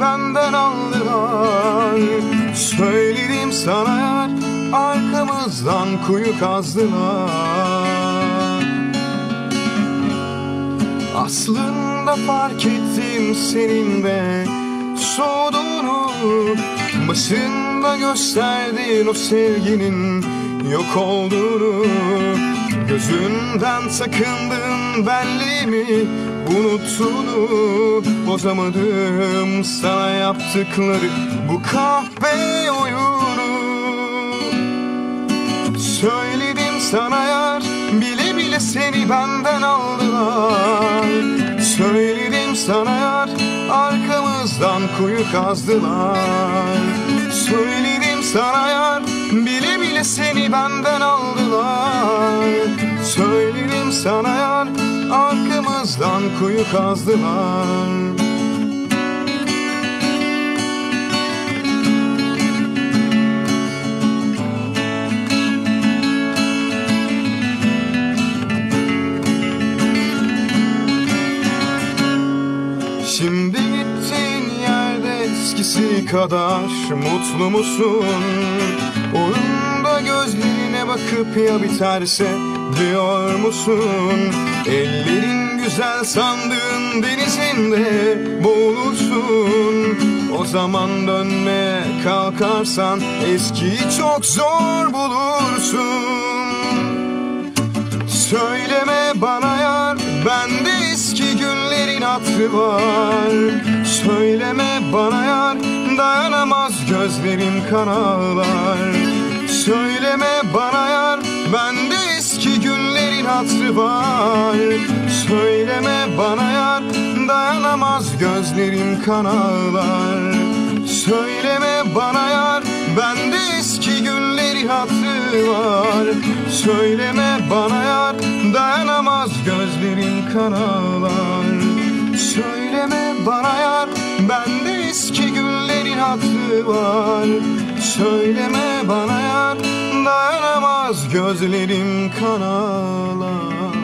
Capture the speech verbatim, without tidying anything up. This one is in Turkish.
benden aldılar. Söyledim sana yar, arkamızdan kuyu kazdılar. Aslında fark ettim senin de soğuduğunu. Başında gösterdin o sevginin yok olduğunu. Gözünden sakındın benliğimi, unuttuğunu. Bozamadım sana yaptıkları bu kahve oyunu. Söyledim sana yar, bile bile seni benden aldılar. Söyledim sana yar, arkamızdan kuyu kazdılar. Söyledim sana yar, bile bile seni benden aldılar. Söyledim sana yar, arkamızdan kuyu kazdılar. Şimdi gittiğin yerde eskisi kadar mutlu musun? Oyunda gözlerine bakıp ya biterse diyor musun? Ellerin güzel sandığın denizinde boğulursun. O zaman dönmeye kalkarsan eskiyi çok zor bulursun. Söyleme bana yar, bende eski günlerin hatırı var. Söyleme bana yar, dayanamaz gözlerim kan ağlar. Söyleme bana yar, bende eski günlerin hatırı var. Söyleme bana yar, dayanamaz gözlerim kan ağlar. Söyleme bana yar, bende eski günlerin hatırı var. Söyleme bana yar, dayanamaz gözlerim kan ağlar. Söyleme bana yar, bende eski günlerin hatırı var. Söyleme bana yar, dayanamaz gözlerim kan ağlar.